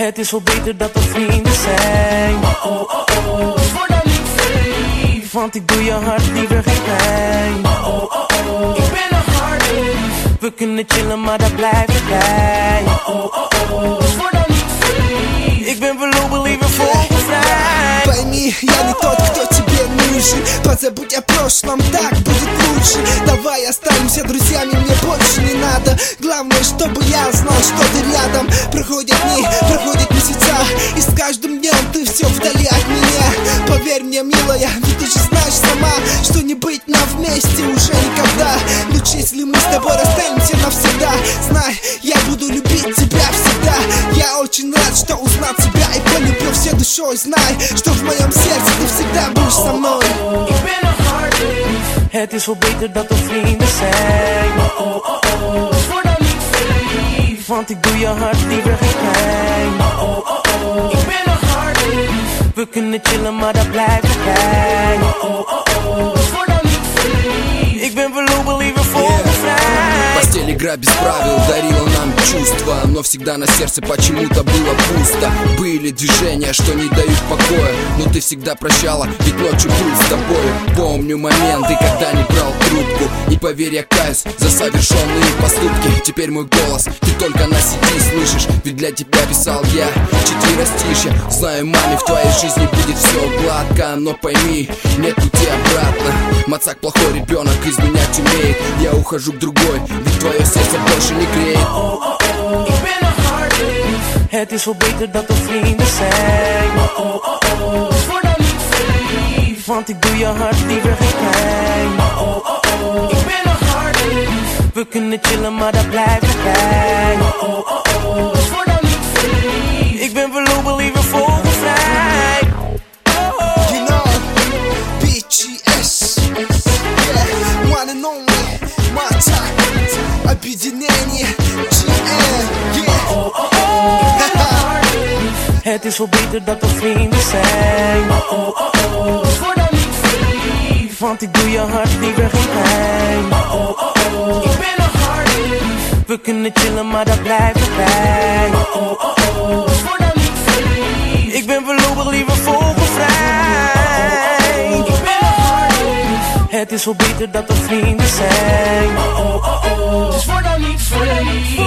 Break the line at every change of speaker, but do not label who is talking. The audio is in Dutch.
Het is wel beter dat we vrienden zijn. Dus word dan niet verliefd, want ik doe je hart liever geen pijn. Ik ben een hartlief. We kunnen chillen, maar dat blijft ik bij. Dus word dan niet verliefd. Ik ben verloren, liever vogelvrij.
Пойми, я не тот, кто тебе нужен. Позабудь о прошлом, так будет лучше. Давай останемся друзьями, мне больше не надо. Главное, чтобы я знал, что ты рядом. Проходят дни, проходят месяца, и с каждым днем ты все вдали от меня. Поверь мне, милая, ведь ты же знаешь сама, что не быть нам вместе уже никогда. Лучше, если мы с тобой расстанемся навсегда. Знай, я буду любить тебя всегда. Я очень рад, что узнал тебя и полюбил всей душой. Знай, что в моем сердце ты всегда будешь со мной.
Ik ben een hartlief. Het is wel beter dat we vrienden zijn. Dus word dan niet verliefd, want ik doe je hart liever geen pijn. Ik ben een hartlief. We kunnen chillen, maar dat blijft erbij. Dus word dan niet verliefd. Ik ben verloren, liever vogelvrij.
Постель игра без правил дарила нам чувства, но всегда на сердце почему-то было пусто. Были движения, что не дают покоя, но ты всегда прощала, ведь ночью был с тобой. Помню моменты, когда не брал трубку, и поверь, я каюсь за совершенные поступки. Теперь мой голос ты только на CD слышишь, ведь для тебя писал я четверостишья. Знаю, маме, в твоей жизни будет все гладко, но пойми, нет пути обратно. Мацак плохой ребенок, изменять умеет. Я ухожу к другой, ведь твое сердце больше не греет.
Ik ben een hartlief. Het is wel beter dat we vrienden zijn. Dus word dan niet verliefd, want ik doe je hart liever geen pijn. Ik ben een hartlief. We kunnen chillen, maar dat blijft erbij. Dus word dan niet verliefd. Ik ben verloren, liever vogelvrij.
You know, BGS, yeah, one and only, Мацак, объединение, GM, yeah.
Het is wel beter dat we vrienden zijn. Dus word dan niet verliefd, want ik doe je hart liever geen pijn. Ik ben een hartlief. We kunnen chillen, maar dat blijft erbij. Dus word dan niet verliefd. Ik ben verloren, liever vogelvrij. Ik ben een hartlief. Het is wel beter dat we vrienden zijn. Dus word dan niet verliefd.